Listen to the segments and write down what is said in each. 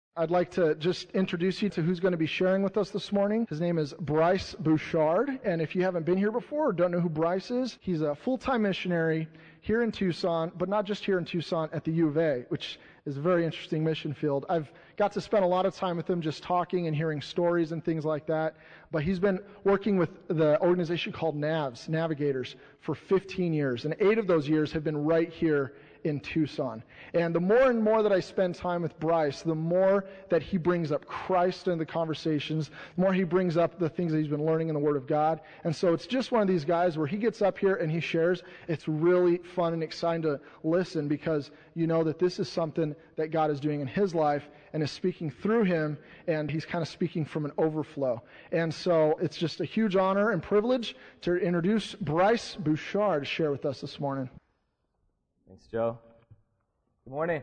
I'd like to just introduce you to who's going to be sharing with us this morning. His name is Bryce Bouchard, and if you haven't been here before or don't know who Bryce is, he's a full-time missionary here in Tucson, but not just here in Tucson, at the U of A, which is a very interesting mission field. I've got to spend a lot of time with him just talking and hearing stories and things like that, but he's been working with the organization called NAVS, Navigators, for 15 years, and 8 of those years have been right here in Tucson. And the more and more that I spend time with Bryce, the more that he brings up Christ in the conversations, the more he brings up the things that he's been learning in the Word of God. And so it's just one of these guys where he gets up here and he shares. It's really fun and exciting to listen because you know that this is something that God is doing in his life and is speaking through him, and he's kind of speaking from an overflow. And so it's just a huge honor and privilege to introduce Bryce Bouchard to share with us this morning. Thanks, Joe. Good morning.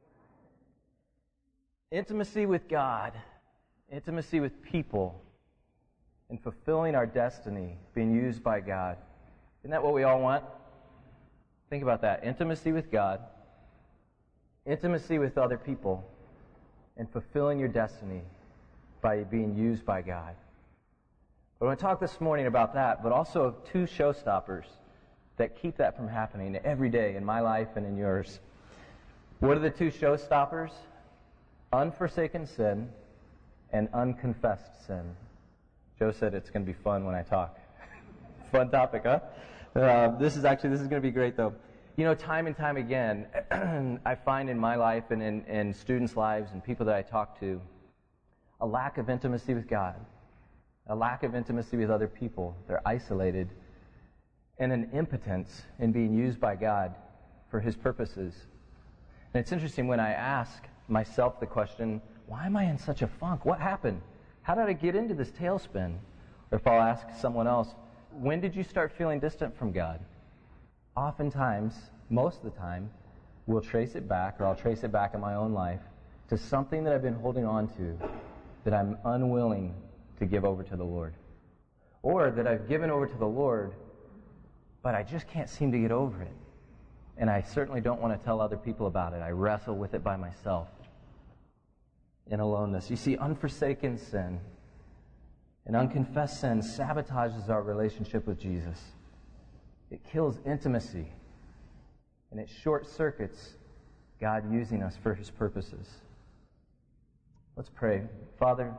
Intimacy with God, intimacy with people, and fulfilling our destiny, being used by God. Isn't that what we all want? Think about that. Intimacy with God, intimacy with other people, and fulfilling your destiny by being used by God. I want to talk this morning about that, but also of 2 showstoppers that keep that from happening every day in my life and in yours. What are the 2 showstoppers? Unforsaken sin and unconfessed sin. Joe said it's going to be fun when I talk. Fun topic, huh? This is going to be great, though. You know, time and time again, I find in my life and in students' lives and people that I talk to, a lack of intimacy with God, a lack of intimacy with other people. They're isolated, and an impotence in being used by God for His purposes. And it's interesting when I ask myself the question, why am I in such a funk? What happened? How did I get into this tailspin? Or if I'll ask someone else, when did you start feeling distant from God? Oftentimes, most of the time, we'll trace it back, or I'll trace it back in my own life, to something that I've been holding on to that I'm unwilling to give over to the Lord. Or that I've given over to the Lord, but I just can't seem to get over it. And I certainly don't want to tell other people about it. I wrestle with it by myself in aloneness. You see, unforsaken sin and unconfessed sin sabotages our relationship with Jesus. It kills intimacy, and it short-circuits God using us for His purposes. Let's pray. Father,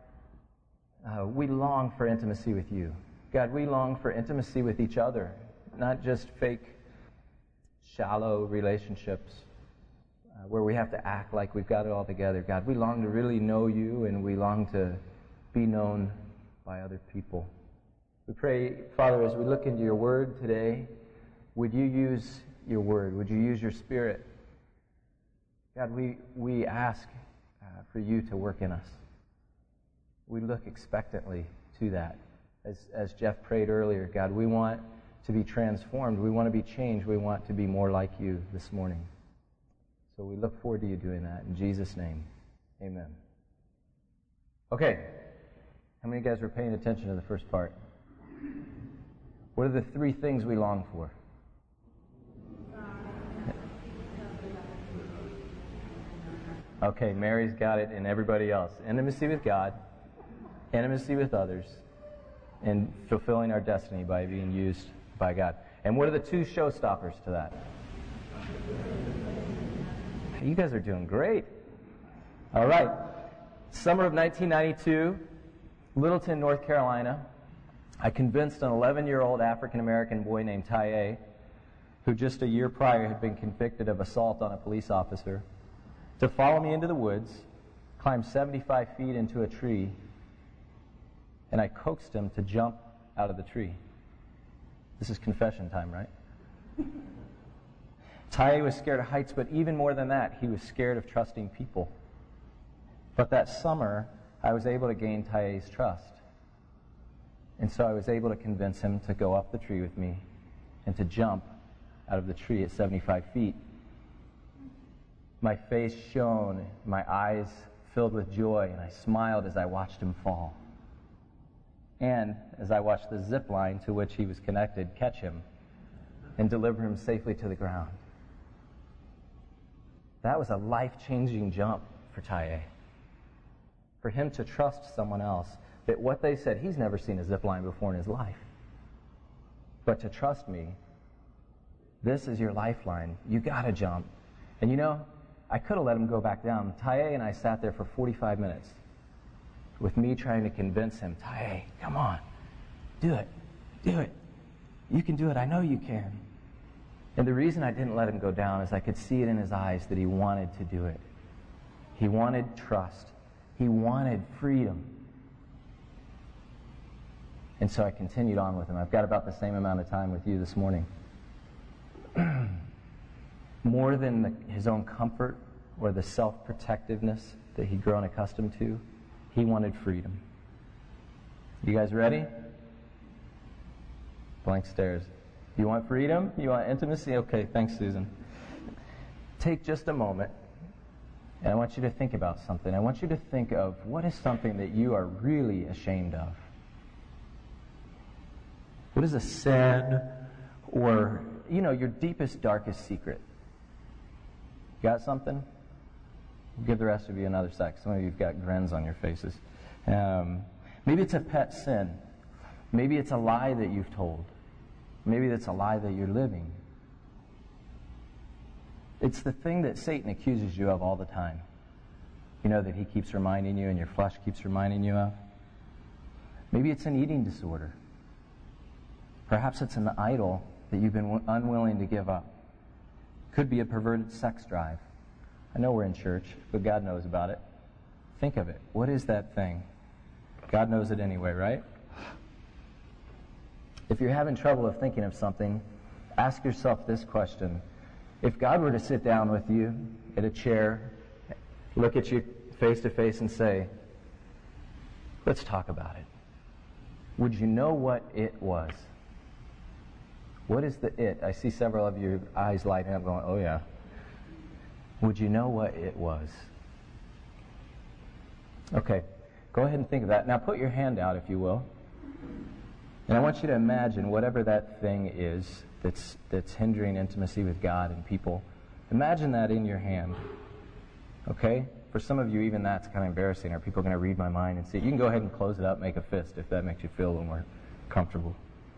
we long for intimacy with You. God, we long for intimacy with each other. Not just fake, shallow relationships where we have to act like we've got it all together. God, we long to really know You, and we long to be known by other people. We pray, Father, as we look into Your Word today, would You use Your Word? Would You use Your Spirit? God, we ask for You to work in us. We look expectantly to that. As Jeff prayed earlier, God, we want to be transformed. We want to be changed. We want to be more like You this morning. So we look forward to You doing that. In Jesus' name, amen. Okay, how many of you guys were paying attention to the first part? What are the 3 things we long for? Okay, Mary's got it, and everybody else. Intimacy with God, intimacy with others, and fulfilling our destiny by being used by God. And what are the 2 showstoppers to that? You guys are doing great. All right. Summer of 1992, Littleton, North Carolina. I convinced an 11-year-old African-American boy named Taye, who just a year prior had been convicted of assault on a police officer, to follow me into the woods, climb 75 feet into a tree, and I coaxed him to jump out of the tree. This is confession time, right? Taye was scared of heights, but even more than that, he was scared of trusting people. But that summer, I was able to gain Taye's trust. And so I was able to convince him to go up the tree with me and to jump out of the tree at 75 feet. My face shone, my eyes filled with joy, and I smiled as I watched him fall. And as I watched the zip line to which he was connected catch him and deliver him safely to the ground. That was a life-changing jump for Taye. for him to trust someone else that what they said, he's never seen a zip line before in his life. But to trust me, this is your lifeline. You got to jump. And you know, I could have let him go back down. Taye and I sat there for 45 minutes with me trying to convince him, Taye, come on, do it, do it. You can do it, I know you can. And the reason I didn't let him go down is I could see it in his eyes that he wanted to do it. He wanted trust. He wanted freedom. And so I continued on with him. I've got about the same amount of time with you this morning. More than his own comfort or the self-protectiveness that he'd grown accustomed to, he wanted freedom. You guys ready? Blank stares. You want freedom? You want intimacy? Okay, thanks, Susan. Take just a moment, and I want you to think about something. I want you to think of what is something that you are really ashamed of. What is a sin or, your deepest, darkest secret? Got something? I'll give the rest of you another sec. Some of you have got grins on your faces. Maybe it's a pet sin. Maybe it's a lie that you've told. Maybe it's a lie that you're living. It's the thing that Satan accuses you of all the time. You know, that he keeps reminding you and your flesh keeps reminding you of. Maybe it's an eating disorder. Perhaps it's an idol that you've been unwilling to give up. Could be a perverted sex drive. I know we're in church, but God knows about it. Think of it. What is that thing? God knows it anyway, right? If you're having trouble of thinking of something, ask yourself this question. If God were to sit down with you at a chair, look at you face to face and say, let's talk about it, would you know what it was? What is the it? I see several of your eyes lighting up going, oh yeah. Would you know what it was? Okay, go ahead and think of that. Now put your hand out, if you will. And I want you to imagine whatever that thing is that's hindering intimacy with God and people. Imagine that in your hand. Okay? For some of you, even that's kind of embarrassing. Are people going to read my mind and see it? You can go ahead and close it up, make a fist, if that makes you feel a little more comfortable.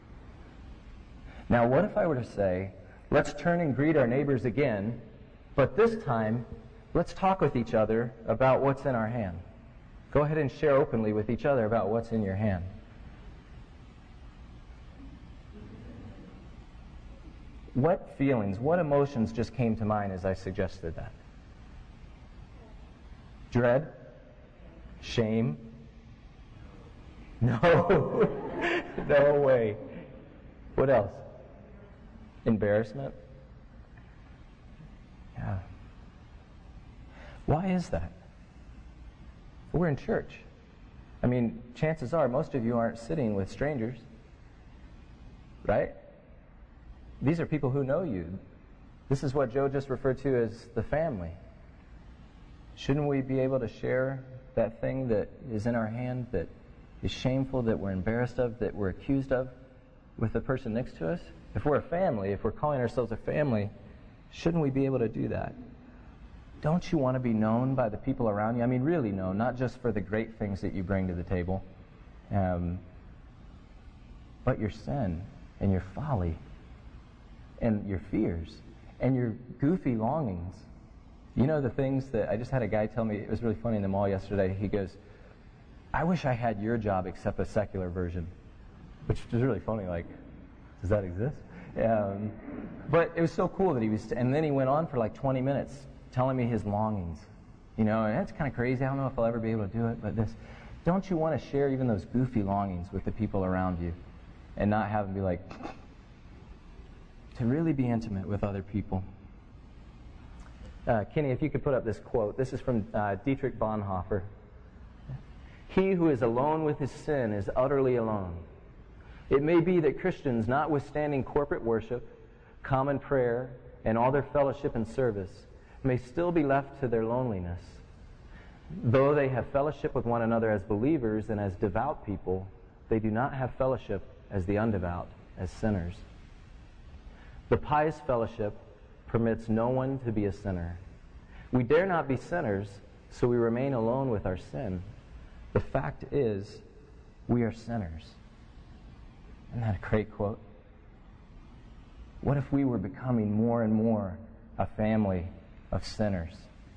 Now, what if I were to say, let's turn and greet our neighbors again, but this time, let's talk with each other about what's in our hand. Go ahead and share openly with each other about what's in your hand. What feelings, what emotions just came to mind as I suggested that? Dread? Shame? No. No way. What else? Embarrassment? Yeah. Why is that? We're in church. I mean, chances are most of you aren't sitting with strangers, right? These are people who know you. This is what Joe just referred to as the family. Shouldn't we be able to share that thing that is in our hand, that is shameful, that we're embarrassed of, that we're accused of, with the person next to us? If we're a family, if we're calling ourselves a family, shouldn't we be able to do that? Don't you want to be known by the people around you? I mean, really known, not just for the great things that you bring to the table, but your sin and your folly and your fears and your goofy longings. You know, the things that I just had a guy tell me, it was really funny in the mall yesterday. He goes, I wish I had your job except a secular version, which was really funny. Like, does that exist? But it was so cool that he was, and then he went on for like 20 minutes telling me his longings. You know, and that's kind of crazy. I don't know if I'll ever be able to do it, but this, don't you want to share even those goofy longings with the people around you and not have them be like, to really be intimate with other people? Kenny, if you could put up this quote. This is from Dietrich Bonhoeffer. He who is alone with his sin is utterly alone. It may be that Christians, notwithstanding corporate worship, common prayer, and all their fellowship and service, may still be left to their loneliness. Though they have fellowship with one another as believers and as devout people, they do not have fellowship as the undevout, as sinners. The pious fellowship permits no one to be a sinner. We dare not be sinners, so we remain alone with our sin. The fact is, we are sinners. Isn't that a great quote? What if we were becoming more and more a family of sinners?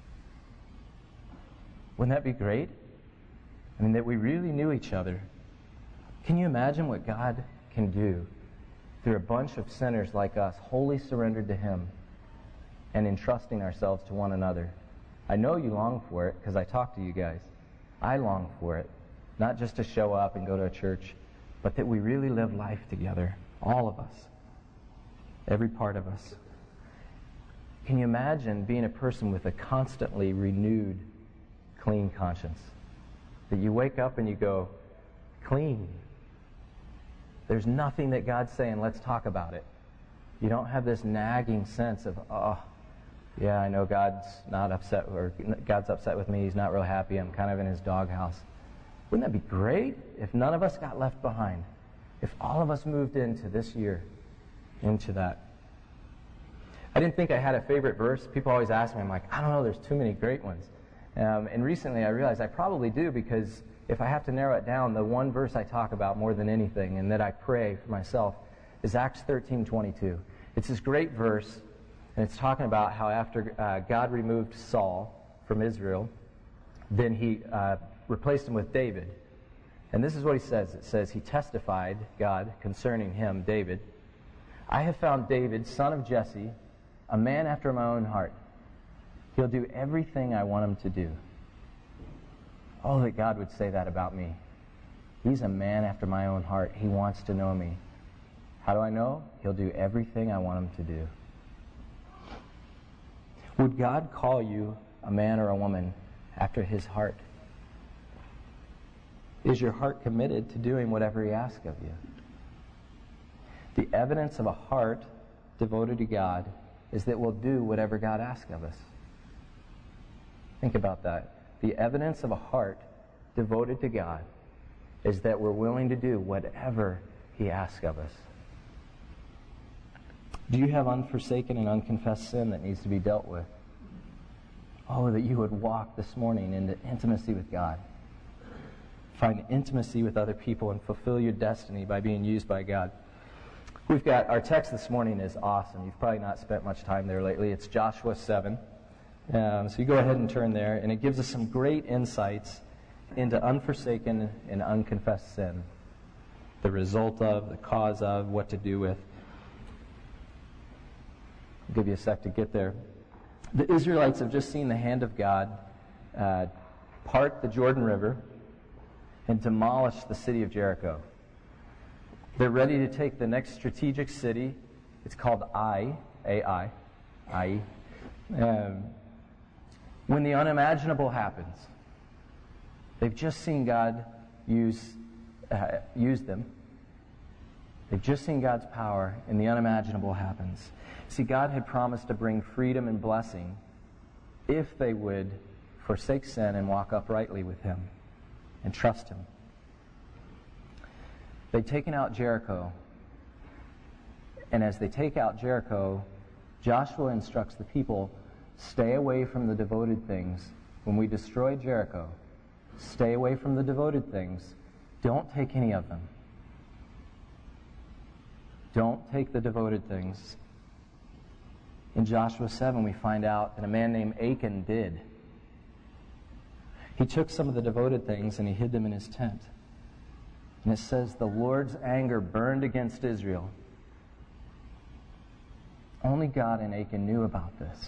Wouldn't that be great? I mean, that we really knew each other. Can you imagine what God can do through a bunch of sinners like us, wholly surrendered to Him and entrusting ourselves to one another? I know you long for it because I talk to you guys. I long for it. Not just to show up and go to a church, but that we really live life together. All of us. Every part of us. Can you imagine being a person with a constantly renewed, clean conscience? That you wake up and you go, clean. There's nothing that God's saying, let's talk about it. You don't have this nagging sense of, oh, yeah, I know God's not upset, or God's upset with me, He's not real happy, I'm kind of in His doghouse. Wouldn't that be great if none of us got left behind? If all of us moved into this year, into that. I didn't think I had a favorite verse. People always ask me, I'm like, I don't know, there's too many great ones. And recently I realized I probably do, because if I have to narrow it down, the one verse I talk about more than anything and that I pray for myself is Acts 13:22. It's this great verse, and it's talking about how after God removed Saul from Israel, then He replaced him with David. And this is what He says. It says, He testified, God, concerning him, David, I have found David, son of Jesse, a man after my own heart. He'll do everything I want him to do. Oh, that God would say that about me. He's a man after my own heart. He wants to know me. How do I know? He'll do everything I want him to do. Would God call you a man or a woman after His heart? Is your heart committed to doing whatever He asks of you? The evidence of a heart devoted to God is that we'll do whatever God asks of us. Think about that. The evidence of a heart devoted to God is that we're willing to do whatever He asks of us. Do you have unforsaken and unconfessed sin that needs to be dealt with? Oh, that you would walk this morning into intimacy with God. Find intimacy with other people and fulfill your destiny by being used by God. We've got, our text this morning is awesome. You've probably not spent much time there lately. It's Joshua 7. So you go ahead and turn there, and it gives us some great insights into unforsaken and unconfessed sin. The result of, the cause of, what to do with. I'll give you a sec to get there. The Israelites have just seen the hand of God part the Jordan River and demolish the city of Jericho. They're ready to take the next strategic city. It's called Ai, A-I. When the unimaginable happens, they've just seen God use them. They've just seen God's power, and the unimaginable happens. See, God had promised to bring freedom and blessing if they would forsake sin and walk uprightly with Him and trust Him. They've taken out Jericho, and as they take out Jericho, Joshua instructs the people, stay away from the devoted things. When we destroy Jericho, stay away from the devoted things. Don't take any of them. Don't take the devoted things. In Joshua 7, we find out that a man named Achan did. He took some of the devoted things and he hid them in his tent. And it says the Lord's anger burned against Israel. Only God and Achan knew about this.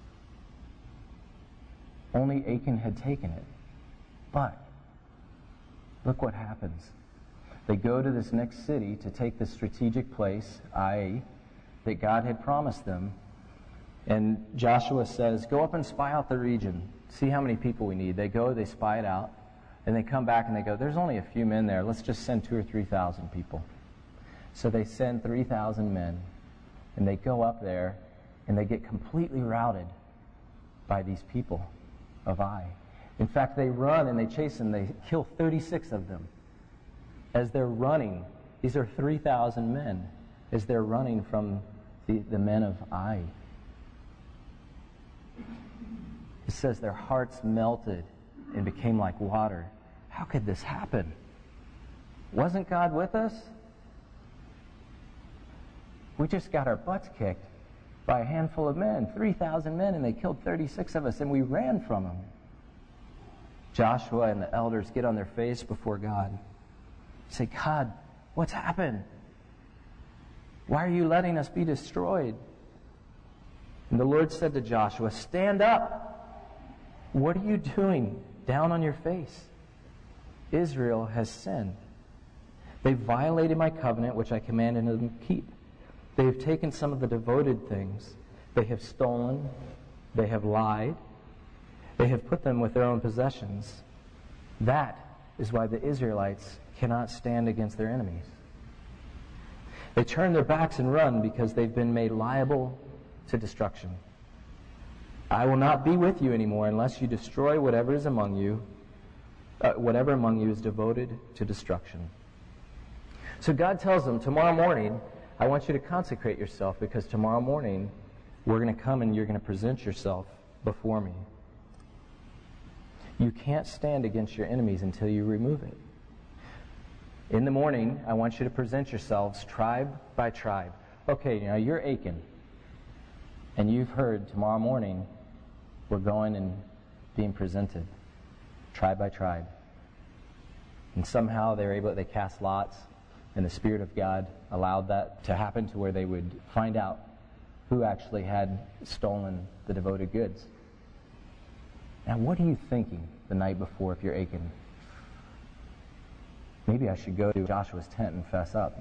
Only Achan had taken it. But look what happens. They go to this next city to take the strategic place, Ai, that God had promised them. And Joshua says, go up and spy out the region. See how many people we need. They go, they spy it out. And they come back and they go, there's only a few men there. Let's just send 2,000 or 3,000 people. So they send 3,000 men. And they go up there and they get completely routed by these people of Ai. In fact, they run and they chase them. They kill 36 of them. As they're running, these are 3,000 men, as they're running from the men of Ai. It says their hearts melted and became like water. how could this happen? Wasn't God with us? We just got our butts kicked by a handful of men, 3,000 men, and they killed 36 of us, and we ran from them. Joshua and the elders get on their face before God. Say, God, what's happened? Why are you letting us be destroyed? And the Lord said to Joshua, stand up. What are you doing down on your face? Israel has sinned. They violated my covenant, which I commanded them to keep. They have taken some of the devoted things. They have stolen. They have lied. They have put them with their own possessions. That is why the Israelites cannot stand against their enemies. They turn their backs and run because they've been made liable to destruction. I will not be with you anymore unless you destroy whatever among you is devoted to destruction. So God tells them, tomorrow morning, I want you to consecrate yourself because tomorrow morning we're going to come and you're going to present yourself before me. You can't stand against your enemies until you remove it. In the morning, I want you to present yourselves tribe by tribe. Okay, now you're Achan, and you've heard tomorrow morning we're going and being presented tribe by tribe. And somehow they cast lots, and the Spirit of God allowed that to happen to where they would find out who actually had stolen the devoted goods. Now, what are you thinking the night before if you're Achan? Maybe I should go to Joshua's tent and fess up.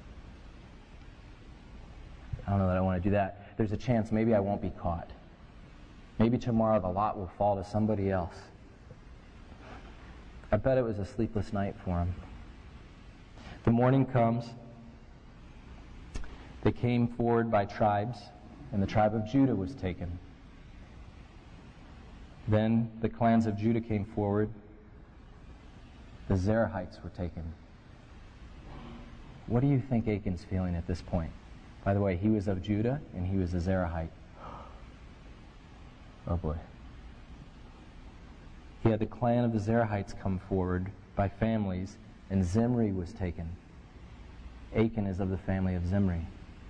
I don't know that I want to do that. There's a chance maybe I won't be caught. Maybe tomorrow the lot will fall to somebody else. I bet it was a sleepless night for him. The morning comes. They came forward by tribes, and the tribe of Judah was taken. Then the clans of Judah came forward. The Zerahites were taken. What do you think Achan's feeling at this point? By the way, he was of Judah, and he was a Zerahite. Oh boy. He had the clan of the Zerahites come forward by families, and Zimri was taken. Achan is of the family of Zimri.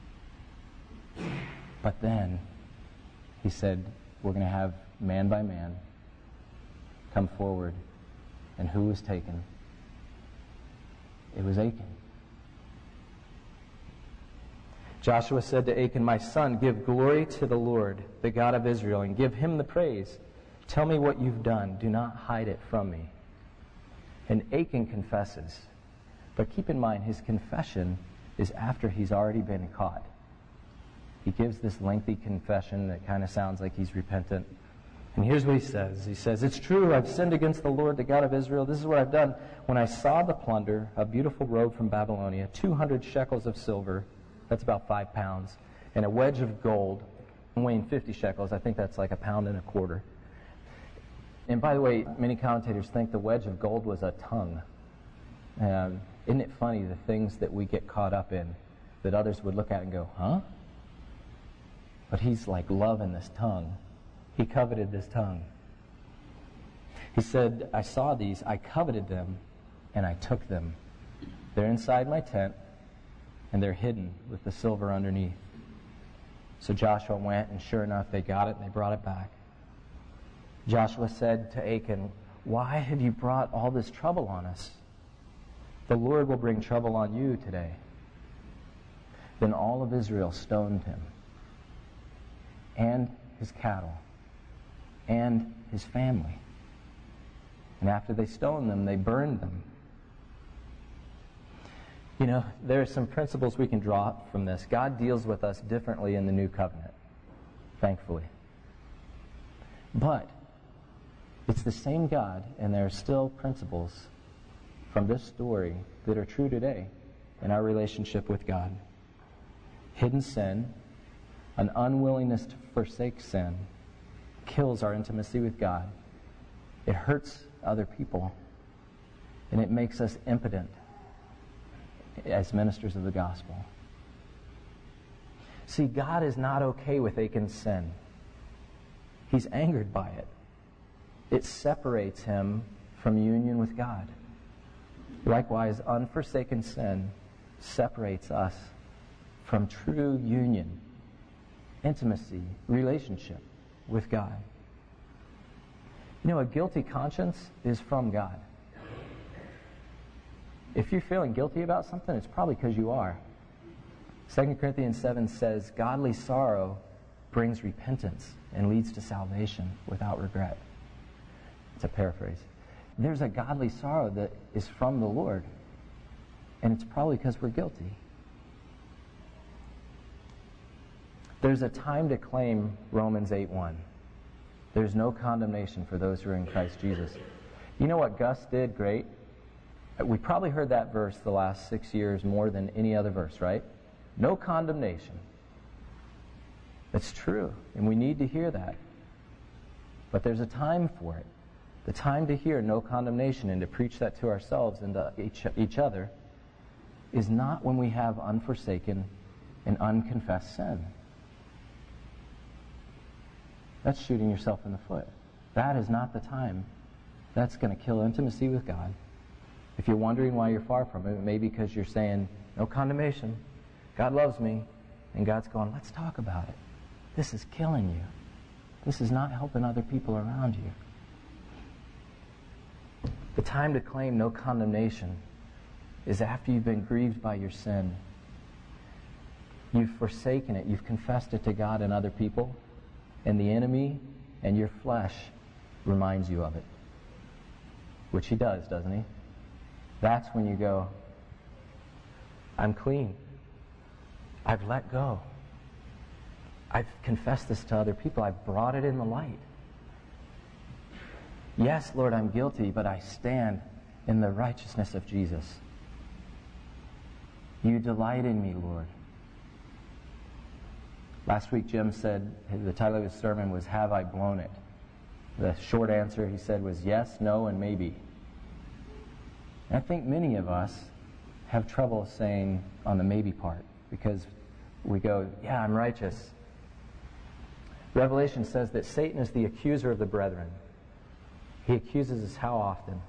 But then he said, we're going to have man by man come forward. And who was taken? It was Achan. Joshua said to Achan, my son, give glory to the Lord, the God of Israel, and give him the praise. Tell me what you've done. Do not hide it from me. And Achan confesses. But keep in mind, his confession is after he's already been caught. He gives this lengthy confession that kind of sounds like he's repentant. And here's what he says. He says, it's true, I've sinned against the Lord, the God of Israel. This is what I've done. When I saw the plunder, a beautiful robe from Babylonia, 200 shekels of silver, that's about 5 pounds, and a wedge of gold, weighing 50 shekels, I think that's like 1.25 pounds. And by the way, many commentators think the wedge of gold was a tongue. Isn't it funny, the things that we get caught up in, that others would look at and go, huh? But he's like loving this tongue. He coveted this tongue. He said, I saw these, I coveted them, and I took them. They're inside my tent, and they're hidden with the silver underneath. So Joshua went, and sure enough, they got it, and they brought it back. Joshua said to Achan, why have you brought all this trouble on us? The Lord will bring trouble on you today. Then all of Israel stoned him, and his cattle, and his family. And after they stoned them, they burned them. You know, there are some principles we can draw from this. God deals with us differently in the new covenant, thankfully. But it's the same God, and there are still principles from this story that are true today in our relationship with God. Hidden sin, an unwillingness to forsake sin, kills our intimacy with God. It hurts other people, and it makes us impotent as ministers of the gospel. See, God is not okay with Achan's sin. He's angered by it. It separates him from union with God. Likewise, unforsaken sin separates us from true union, intimacy, relationship with God. You know, a guilty conscience is from God. If you're feeling guilty about something, it's probably because you are. 2 Corinthians 7 says, godly sorrow brings repentance and leads to salvation without regret. It's a paraphrase. There's a godly sorrow that is from the Lord, and it's probably because we're guilty. There's a time to claim Romans 8:1. There's no condemnation for those who are in Christ Jesus. You know what Gus did great? We probably heard that verse the last 6 years more than any other verse, right? No condemnation. That's true, and we need to hear that. But there's a time for it. The time to hear no condemnation and to preach that to ourselves and to each other is not when we have unforsaken and unconfessed sin. That's shooting yourself in the foot. That is not the time. That's going to kill intimacy with God. If you're wondering why you're far from it, maybe because you're saying, no condemnation. God loves me. And God's going, let's talk about it. This is killing you. This is not helping other people around you. The time to claim no condemnation is after you've been grieved by your sin. You've forsaken it. You've confessed it to God and other people. And the enemy and your flesh reminds you of it. Which he does, doesn't he? That's when you go, I'm clean. I've let go. I've confessed this to other people. I've brought it in the light. Yes, Lord, I'm guilty, but I stand in the righteousness of Jesus. You delight in me, Lord. Last week, Jim said the title of his sermon was, Have I Blown It? The short answer, he said, was yes, no, and maybe. And I think many of us have trouble saying on the maybe part because we go, yeah, I'm righteous. Revelation says that Satan is the accuser of the brethren. He accuses us how often?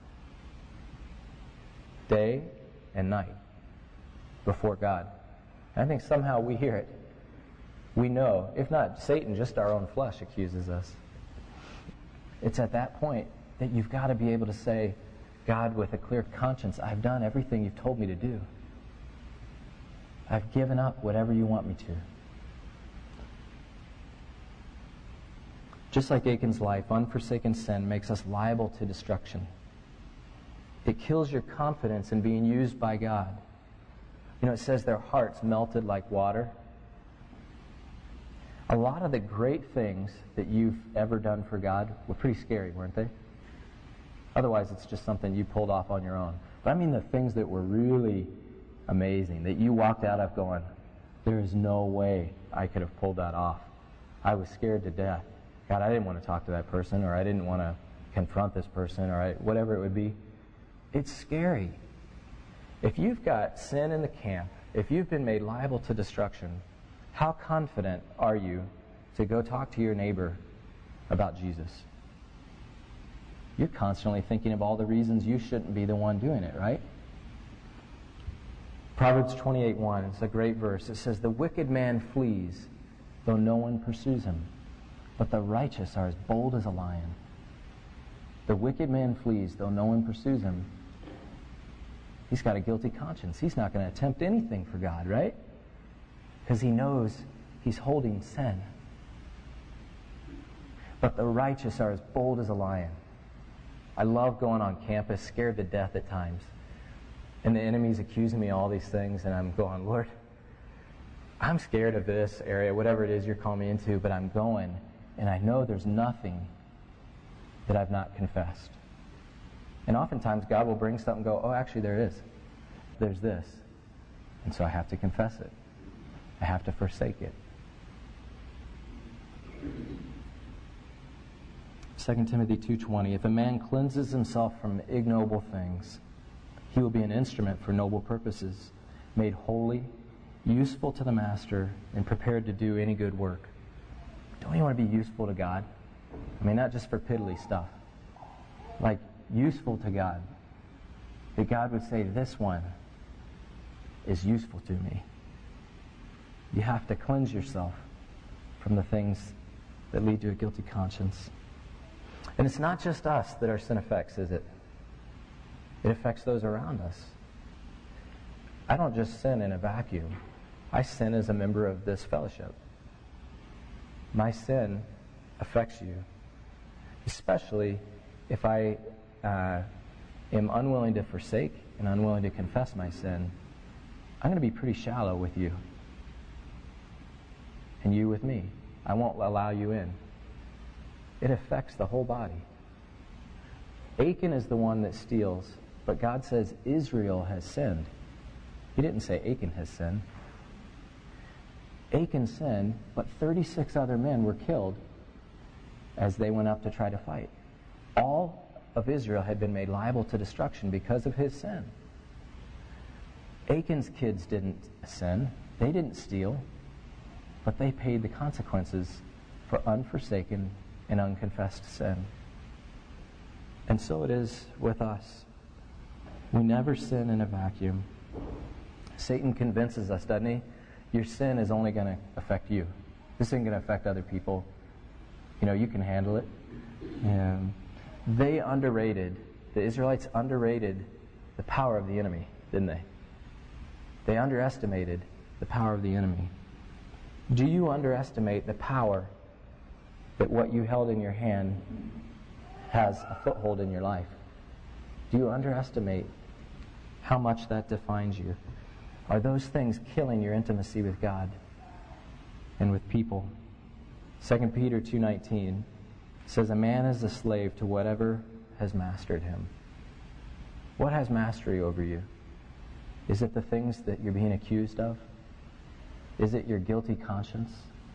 Day and night before God. And I think somehow we hear it. We know, if not Satan, just our own flesh accuses us. It's at that point that you've got to be able to say, God, with a clear conscience, I've done everything you've told me to do. I've given up whatever you want me to. Just like Achan's life, unforsaken sin makes us liable to destruction. It kills your confidence in being used by God. You know, it says their hearts melted like water. A lot of the great things that you've ever done for God were pretty scary, weren't they? Otherwise, it's just something you pulled off on your own. But I mean the things that were really amazing, that you walked out of going, there is no way I could have pulled that off. I was scared to death. God, I didn't want to talk to that person, or I didn't want to confront this person, or whatever it would be. It's scary. If you've got sin in the camp, if you've been made liable to destruction, how confident are you to go talk to your neighbor about Jesus? You're constantly thinking of all the reasons you shouldn't be the one doing it, right? Proverbs 28:1, it's a great verse. It says, the wicked man flees, though no one pursues him, but the righteous are as bold as a lion. The wicked man flees, though no one pursues him. He's got a guilty conscience. He's not going to attempt anything for God, right? Because he knows he's holding sin. But the righteous are as bold as a lion. I love going on campus, scared to death at times. And the enemy's accusing me of all these things, and I'm going, Lord, I'm scared of this area, whatever it is you're calling me into, but I'm going, and I know there's nothing that I've not confessed. And oftentimes God will bring something and go, oh, actually there is. There's this. And so I have to confess it. I have to forsake it. 2 Timothy 2:20, if a man cleanses himself from ignoble things, he will be an instrument for noble purposes, made holy, useful to the master, and prepared to do any good work. Don't you want to be useful to God? I mean, not just for piddly stuff. Like, useful to God, that God would say, this one is useful to me. You have to cleanse yourself from the things that lead to a guilty conscience. And it's not just us that our sin affects, is it? It affects those around us. I don't just sin in a vacuum. I sin as a member of this fellowship. My sin affects you, especially if I am unwilling to forsake and unwilling to confess my sin. I'm going to be pretty shallow with you, and you with me. I won't allow you in. It affects the whole body. Achan is the one that steals, but God says Israel has sinned. He didn't say Achan has sinned. Achan sinned, but 36 other men were killed as they went up to try to fight. All of Israel had been made liable to destruction because of his sin. Achan's kids didn't sin. They didn't steal, but they paid the consequences for unforsaken and unconfessed sin. And so it is with us. We never sin in a vacuum. Satan convinces us, doesn't he? Your sin is only going to affect you. This isn't going to affect other people. You know, you can handle it. The Israelites underrated the power of the enemy, didn't they? They underestimated the power of the enemy. Do you underestimate the power that what you held in your hand has a foothold in your life? Do you underestimate how much that defines you? Are those things killing your intimacy with God and with people? 2 Peter 2:19 says, a man is a slave to whatever has mastered him. What has mastery over you? Is it the things that you're being accused of? Is it your guilty conscience?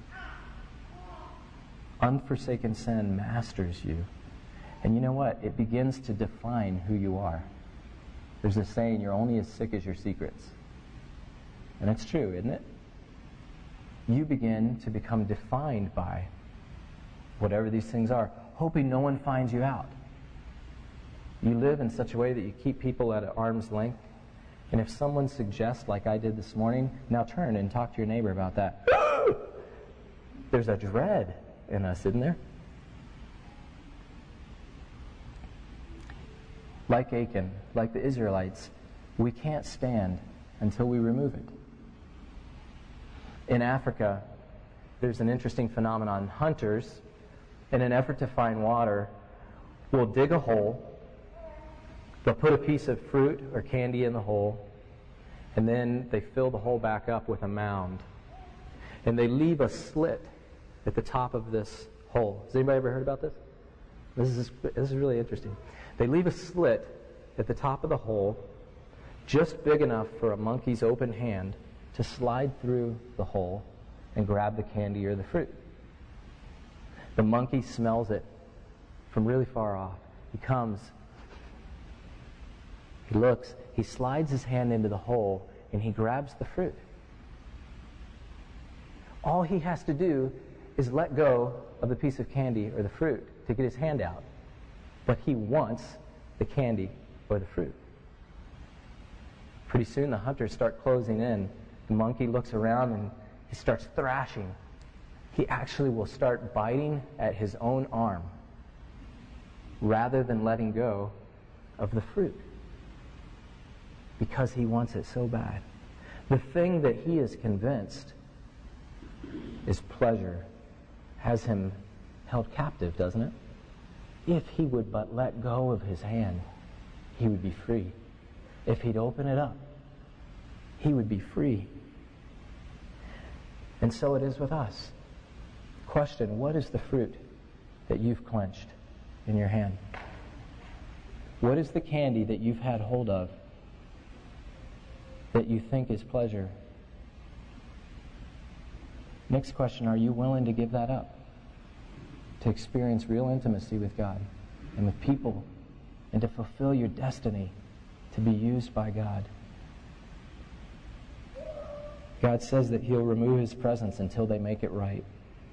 Unforsaken sin masters you. And you know what? It begins to define who you are. There's a saying, you're only as sick as your secrets. And it's true, isn't it? You begin to become defined by whatever these things are, hoping no one finds you out. You live in such a way that you keep people at arm's length. And if someone suggests, like I did this morning, now turn and talk to your neighbor about that. There's a dread in us, isn't there? Like Achan, like the Israelites, we can't stand until we remove it. In Africa, there's an interesting phenomenon. Hunters, in an effort to find water, will dig a hole. They'll put a piece of fruit or candy in the hole, and then they fill the hole back up with a mound. And they leave a slit at the top of this hole. Has anybody ever heard about this? This is really interesting. They leave a slit at the top of the hole just big enough for a monkey's open hand to slide through the hole and grab the candy or the fruit. The monkey smells it from really far off. He comes, he looks, he slides his hand into the hole, and he grabs the fruit. All he has to do is let go of the piece of candy or the fruit to get his hand out. But he wants the candy or the fruit. Pretty soon the hunters start closing in. The monkey looks around and he starts thrashing. He actually will start biting at his own arm rather than letting go of the fruit because he wants it so bad. The thing that he is convinced is pleasure has him held captive, doesn't it? If he would but let go of his hand, he would be free. If he'd open it up, he would be free. And so it is with us. Question, what is the fruit that you've clenched in your hand? What is the candy that you've had hold of that you think is pleasure? Next question, are you willing to give that up? To experience real intimacy with God and with people and to fulfill your destiny to be used by God. God says that He'll remove His presence until they make it right.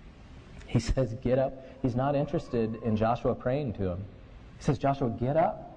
He says, get up. He's not interested in Joshua praying to him. He says, Joshua, get up.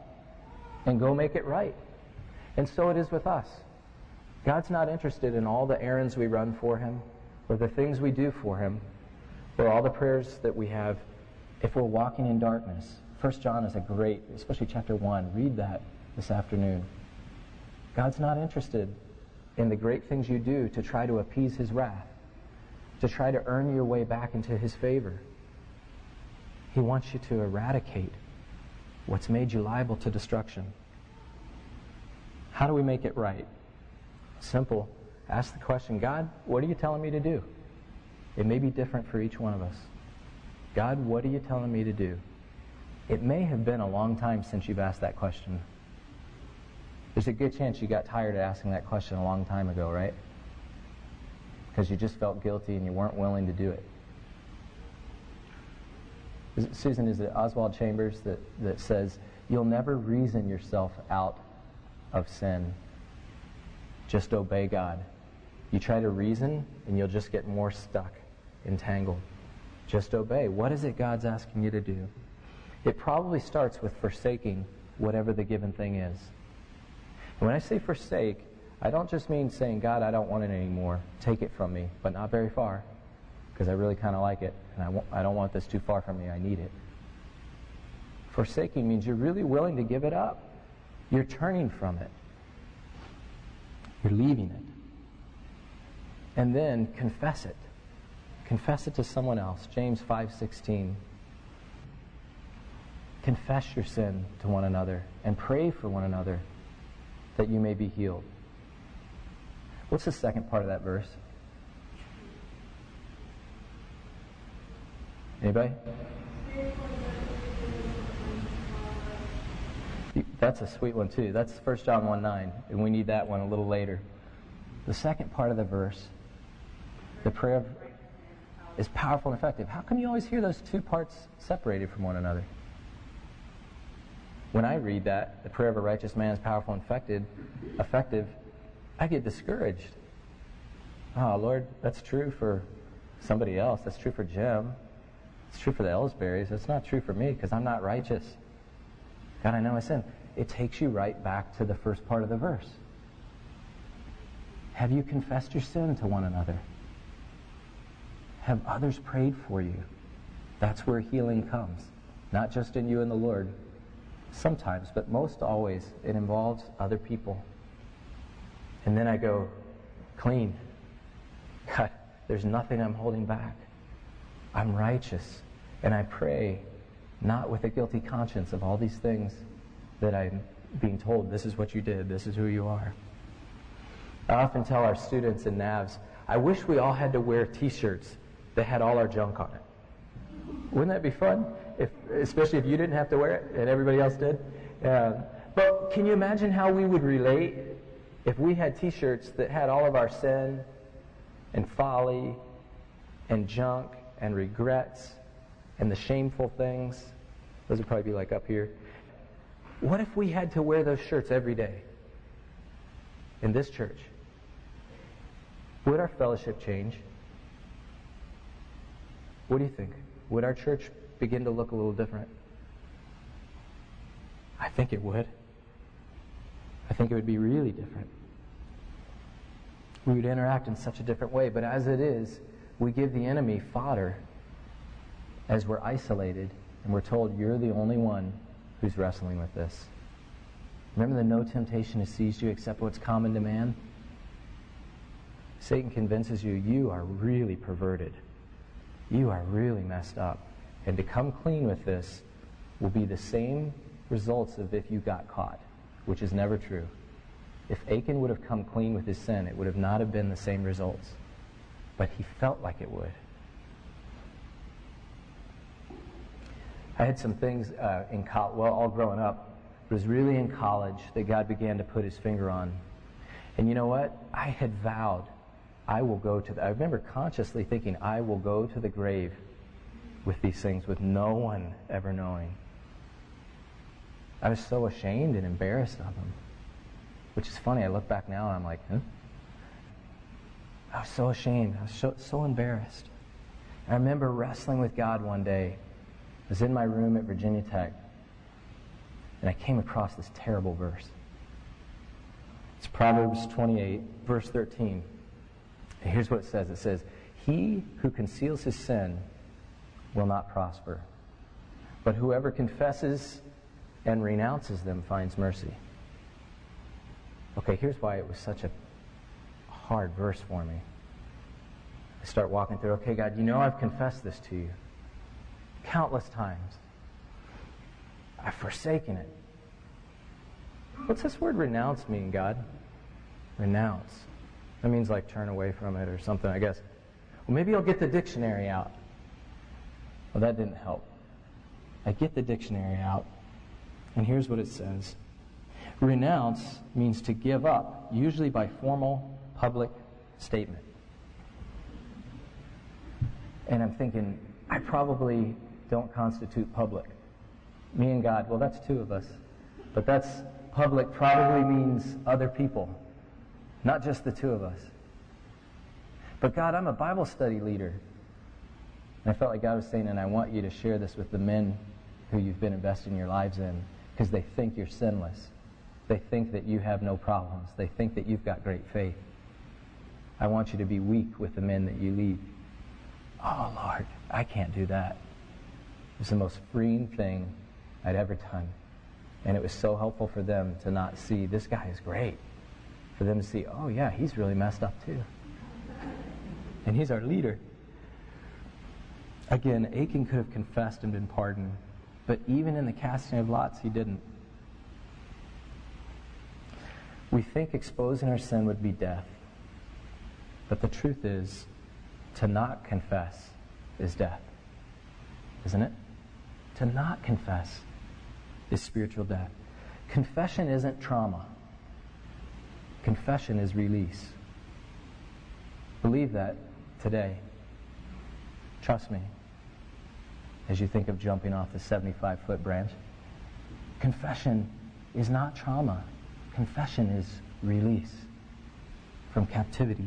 and go make it right. And so it is with us. God's not interested in all the errands we run for Him, or the things we do for Him, or all the prayers that we have if we're walking in darkness. 1 John is a great, especially chapter 1, read that this afternoon. God's not interested in the great things you do to try to appease His wrath, to try to earn your way back into His favor. He wants you to eradicate what's made you liable to destruction. How do we make it right? Simple. Ask the question, God, what are you telling me to do? It may be different for each one of us. God, what are you telling me to do? It may have been a long time since you've asked that question. There's a good chance you got tired of asking that question a long time ago, right? Because you just felt guilty and you weren't willing to do it. Susan, is it Oswald Chambers that says, you'll never reason yourself out of sin. Just obey God. You try to reason and you'll just get more stuck, entangled. Just obey. What is it God's asking you to do? It probably starts with forsaking whatever the given thing is. And when I say forsake, I don't just mean saying, God, I don't want it anymore. Take it from me, but not very far, because I really kind of like it, and I don't want this too far from me. I need it. Forsaking means you're really willing to give it up. You're turning from it. You're leaving it. And then confess it. Confess it to someone else. James 5:16. Confess your sin to one another and pray for one another that you may be healed. What's the second part of that verse? Anybody? That's a sweet one too. That's 1 John 1:9, and we need that one a little later. The second part of the verse, the prayer is powerful and effective. How come you always hear those two parts separated from one another? When I read that, the prayer of a righteous man is powerful and effective, I get discouraged. Oh, Lord, that's true for somebody else. That's true for Jim. It's true for the Ellsberries. That's not true for me because I'm not righteous. God, I know my sin. It takes you right back to the first part of the verse. Have you confessed your sin to one another? Have others prayed for you? That's where healing comes. Not just in you and the Lord. Sometimes, but most always, it involves other people. And then I go, clean. God, there's nothing I'm holding back. I'm righteous. And I pray, not with a guilty conscience of all these things that I'm being told, this is what you did, this is who you are. I often tell our students in NAVs, I wish we all had to wear t-shirts that had all our junk on it. Wouldn't that be fun? Especially if you didn't have to wear it and everybody else did. But can you imagine how we would relate if we had t-shirts that had all of our sin and folly and junk and regrets and the shameful things? Those would probably be like up here. What if we had to wear those shirts every day in this church? Would our fellowship change? What do you think? Would our church begin to look a little different? I think it would. I think it would be really different. We would interact in such a different way, but as it is, we give the enemy fodder as we're isolated and we're told you're the only one who's wrestling with this. Remember the no temptation has seized you except what's common to man? Satan convinces you you are really perverted. You are really messed up. And to come clean with this will be the same results of if you got caught, which is never true. If Achan would have come clean with his sin, it would have not have been the same results. But he felt like it would. I had some things in college, well, all growing up. It was really in college that God began to put his finger on. And you know what? I had vowed, I will go to I remember consciously thinking, I will go to the grave with these things, with no one ever knowing. I was so ashamed and embarrassed of them. Which is funny, I look back now and I'm like, I was so ashamed. I was so embarrassed. I remember wrestling with God one day. I was in my room at Virginia Tech. and I came across this terrible verse. It's Proverbs 28, verse 13. And here's what it says. It says, "He who conceals his sin will not prosper, but whoever confesses and renounces them finds mercy." Okay, here's why it was such a hard verse for me. I start walking through, okay, God, you know I've confessed this to you countless times. I've forsaken it. What's this word renounce mean, God? Renounce. That means like turn away from it or something, I guess. Well, maybe I'll get the dictionary out. Well, that didn't help. I get the dictionary out, and here's what it says. Renounce means to give up, usually by formal public statement. And I'm thinking, I probably don't constitute public. Me and God, well, that's two of us. But that's public probably means other people, not just the two of us. But God, I'm a Bible study leader. And I felt like God was saying, and I want you to share this with the men who you've been investing your lives in, because they think you're sinless. They think that you have no problems. They think that you've got great faith. I want you to be weak with the men that you lead. Oh, Lord, I can't do that. It was the most freeing thing I'd ever done. And it was so helpful for them to not see, this guy is great. For them to see, oh yeah, he's really messed up too. And he's our leader. Again, Achan could have confessed and been pardoned. But even in the casting of lots, he didn't. We think exposing our sin would be death. But the truth is, to not confess is death. Isn't it? To not confess is spiritual death. Confession isn't trauma. Confession is release. Believe that today. Trust me. As you think of jumping off the 75-foot branch, confession is not trauma. Confession is release from captivity.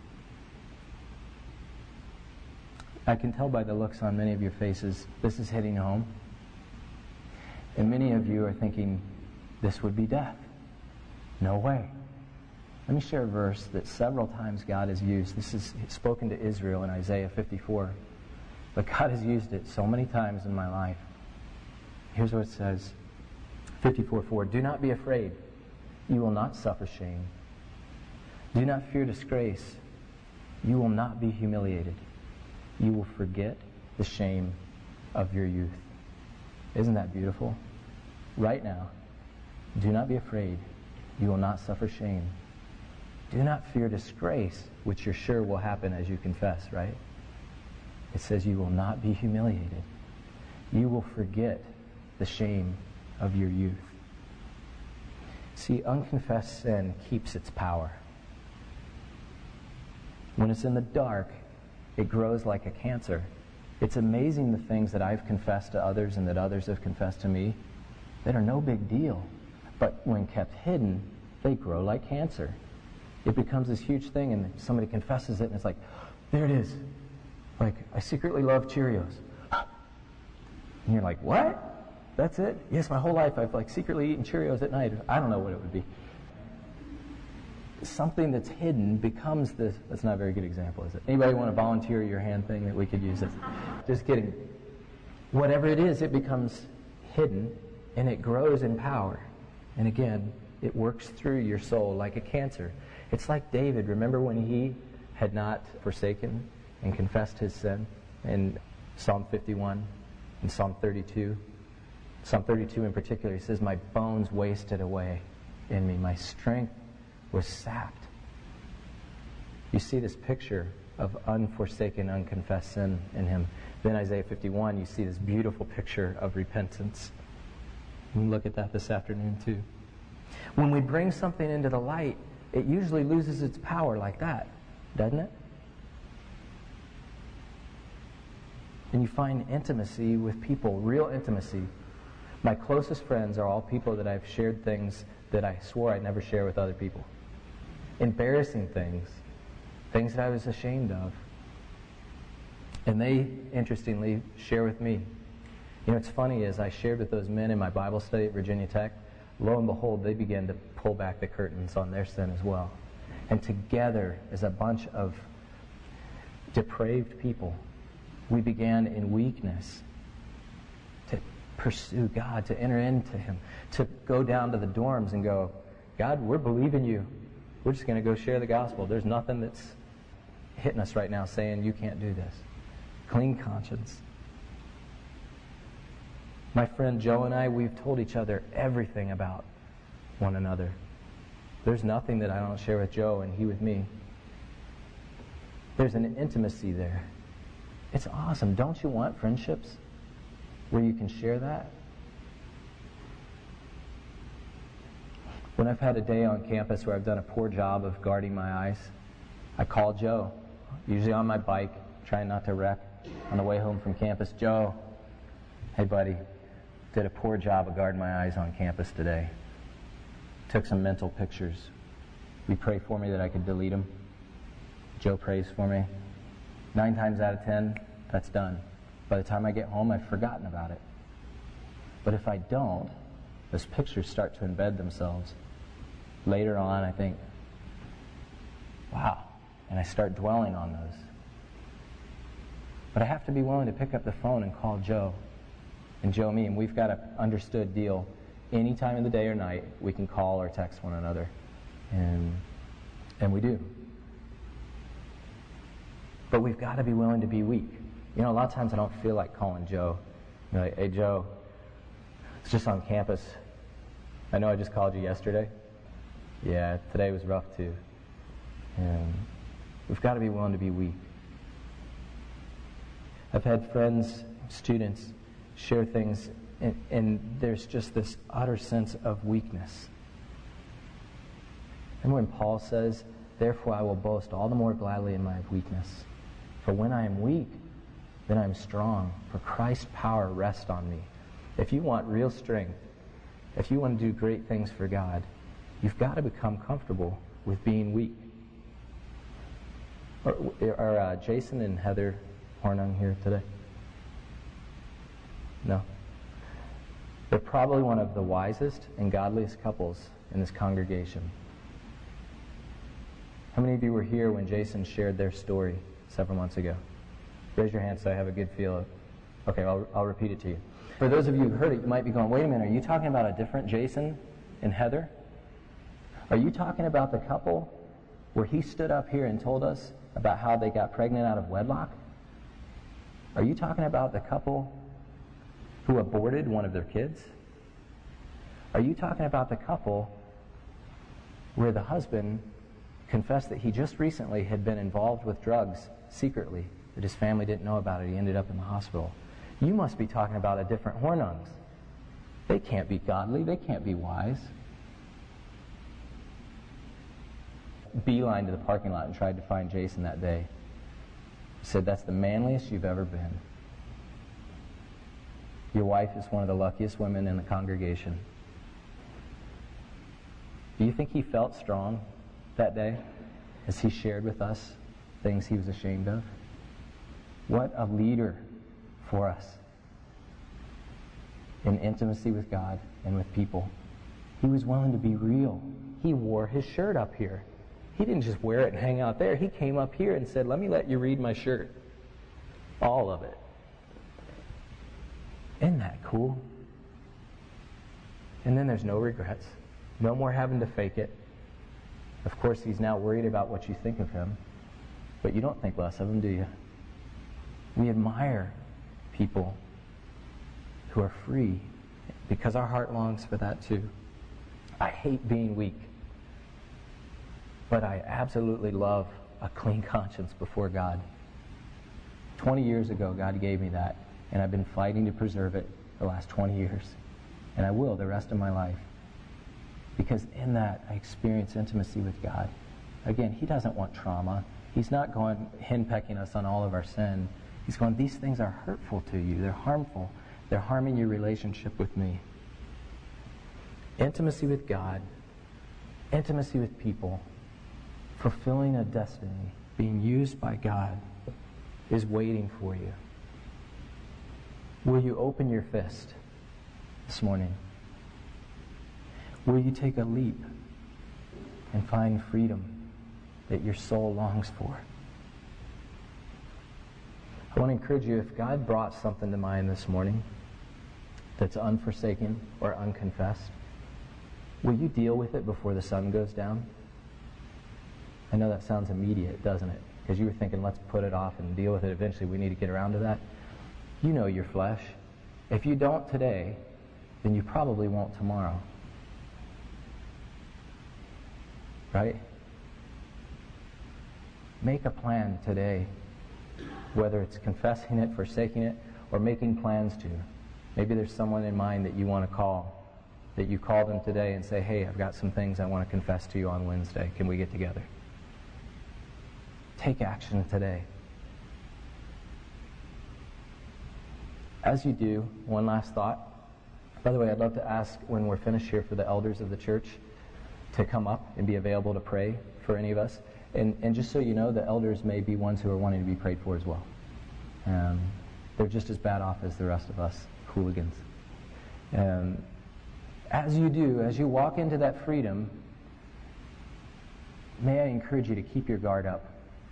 I can tell by the looks on many of your faces, this is hitting home. And many of you are thinking, this would be death. No way. Let me share a verse that several times God has used. This is spoken to Israel in Isaiah 54. But God has used it so many times in my life. Here's what it says. 54:4. Do not be afraid. You will not suffer shame. Do not fear disgrace. You will not be humiliated. You will forget the shame of your youth. Isn't that beautiful? Right now, do not be afraid. You will not suffer shame. Do not fear disgrace, which you're sure will happen as you confess, right? It says you will not be humiliated. You will forget the shame of your youth. See, unconfessed sin keeps its power. When it's in the dark, it grows like a cancer. It's amazing the things that I've confessed to others and that others have confessed to me that are no big deal. But when kept hidden, they grow like cancer. It becomes this huge thing and somebody confesses it and it's like, there it is. Like, I secretly love Cheerios. And you're like, what? That's it? Yes, my whole life I've like secretly eaten Cheerios at night. I don't know what it would be. Something that's hidden becomes this. That's not a very good example, is it? Anybody want to volunteer your hand thing that we could use? Just kidding. Whatever it is, it becomes hidden and it grows in power. And again, it works through your soul like a cancer. It's like David. Remember when he had not forsaken and confessed his sin in Psalm 51 and Psalm 32? Psalm 32 in particular, he says, my bones wasted away in me. My strength was sapped. You see this picture of unforsaken, unconfessed sin in him. Then Isaiah 51, you see this beautiful picture of repentance. We can look at that this afternoon too. When we bring something into the light, it usually loses its power like that, doesn't it? And you find intimacy with people, real intimacy. My closest friends are all people that I've shared things that I swore I'd never share with other people. Embarrassing things, things that I was ashamed of. And they, interestingly, share with me. You know, what's funny is I shared with those men in my Bible study at Virginia Tech, lo and behold, they began to pull back the curtains on their sin as well. And together, as a bunch of depraved people, we began in weakness to pursue God, to enter into Him, to go down to the dorms and go, God, we're believing you. We're just going to go share the gospel. There's nothing that's hitting us right now saying you can't do this. Clean conscience. My friend Joe and I, we've told each other everything about one another. There's nothing that I don't share with Joe and he with me. There's an intimacy there. It's awesome. Don't you want friendships where you can share that? When I've had a day on campus where I've done a poor job of guarding my eyes, I call Joe, usually on my bike, trying not to wreck on the way home from campus. Joe, hey buddy, did a poor job of guarding my eyes on campus today. Took some mental pictures. Will you pray for me that I could delete them? Joe prays for me. 9 times out of 10, that's done. By the time I get home, I've forgotten about it. But if I don't, those pictures start to embed themselves. Later on, I think, wow, and I start dwelling on those. But I have to be willing to pick up the phone and call Joe, and Joe me, and we've got an understood deal. Any time of the day or night, we can call or text one another, and we do. But we've got to be willing to be weak. You know, a lot of times I don't feel like calling Joe. You know, like, hey Joe, it's just on campus. I know I just called you yesterday. Yeah, today was rough too. And we've got to be willing to be weak. I've had friends, students, share things, and there's just this utter sense of weakness. And when Paul says, therefore I will boast all the more gladly in my weakness. For when I am weak, then I am strong, for Christ's power rests on me. If you want real strength, if you want to do great things for God, you've got to become comfortable with being weak. Are Jason and Heather Hornung here today? No. They're probably one of the wisest and godliest couples in this congregation. How many of you were here when Jason shared their story several months ago? Raise your hand so I have a good feel of. Okay, I'll repeat it to you. For those of you who heard it, you might be going, wait a minute, are you talking about a different Jason and Heather? Are you talking about the couple where he stood up here and told us about how they got pregnant out of wedlock? Are you talking about the couple who aborted one of their kids? Are you talking about the couple where the husband confessed that he just recently had been involved with drugs secretly, that his family didn't know about it? He ended up in the hospital. You must be talking about a different Hornungs. They can't be godly. They can't be wise. Beeline to the parking lot and tried to find Jason that day. Said, that's the manliest you've ever been. Your wife is one of the luckiest women in the congregation. Do you think he felt strong that day as he shared with us things he was ashamed of? What a leader for us in intimacy with God and with people. He was willing to be real. He wore his shirt up here. He didn't just wear it and hang out there. He came up here and said, let me let you read my shirt. All of it. Isn't that cool? And then there's no regrets. No more having to fake it. Of course, he's now worried about what you think of him. But you don't think less of him, do you? We admire people who are free because our heart longs for that too. I hate being weak. But I absolutely love a clean conscience before God. 20 years ago, God gave me that, and I've been fighting to preserve it the last 20 years. And I will the rest of my life. Because in that, I experience intimacy with God. Again, He doesn't want trauma. He's not going henpecking us on all of our sin. He's going, these things are hurtful to you. They're harmful. They're harming your relationship with me. Intimacy with God, intimacy with people, fulfilling a destiny, being used by God, is waiting for you. Will you open your fist this morning? Will you take a leap and find freedom that your soul longs for? I want to encourage you, if God brought something to mind this morning that's unforsaken or unconfessed, will you deal with it before the sun goes down? I know that sounds immediate, doesn't it? Because you were thinking, let's put it off and deal with it. Eventually we need to get around to that. You know your flesh. If you don't today, then you probably won't tomorrow. Right? Make a plan today, whether it's confessing it, forsaking it, or making plans to. Maybe there's someone in mind that you want to call, that you call them today and say, hey, I've got some things I want to confess to you on Wednesday. Can we get together? Take action today. As you do, one last thought. By the way, I'd love to ask when we're finished here for the elders of the church to come up and be available to pray for any of us. And just so you know, the elders may be ones who are wanting to be prayed for as well. They're just as bad off as the rest of us hooligans. As you do, as you walk into that freedom, may I encourage you to keep your guard up.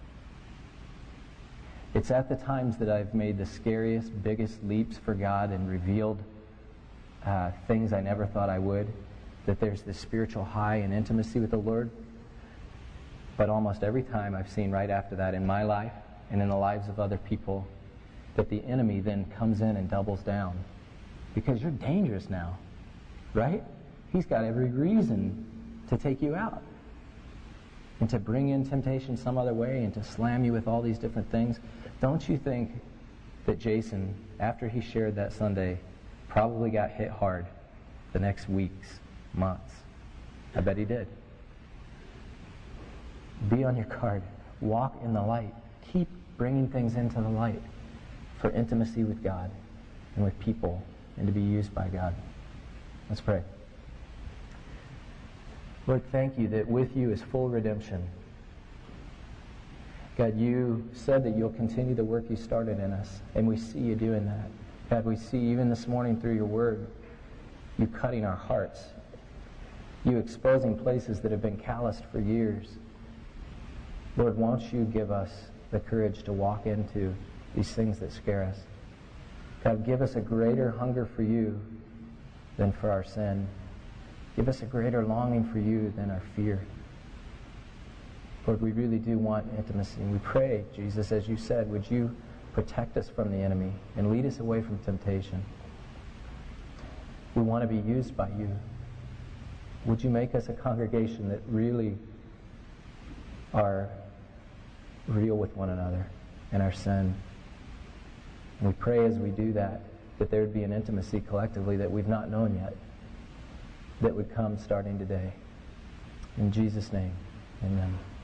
It's at the times that I've made the scariest, biggest leaps for God and revealed things I never thought I would, that there's this spiritual high and intimacy with the Lord. But almost every time I've seen right after that in my life and in the lives of other people, that the enemy then comes in and doubles down. Because you're dangerous now, right? He's got every reason to take you out and to bring in temptation some other way and to slam you with all these different things. Don't you think that Jason, after he shared that Sunday, probably got hit hard the next weeks, months? I bet he did. Be on your guard. Walk in the light. Keep bringing things into the light for intimacy with God and with people and to be used by God. Let's pray. Lord, thank you that with you is full redemption. God, you said that you'll continue the work you started in us, and we see you doing that. God, we see even this morning through your word, you cutting our hearts, you exposing places that have been calloused for years. Lord, won't you give us the courage to walk into these things that scare us? God, give us a greater hunger for you than for our sin. Give us a greater longing for you than our fear. Lord, we really do want intimacy. And we pray, Jesus, as you said, would you protect us from the enemy and lead us away from temptation? We want to be used by you. Would you make us a congregation that really are real with one another and our sin? And we pray as we do that there would be an intimacy collectively that we've not known yet, that would come starting today. In Jesus' name, amen.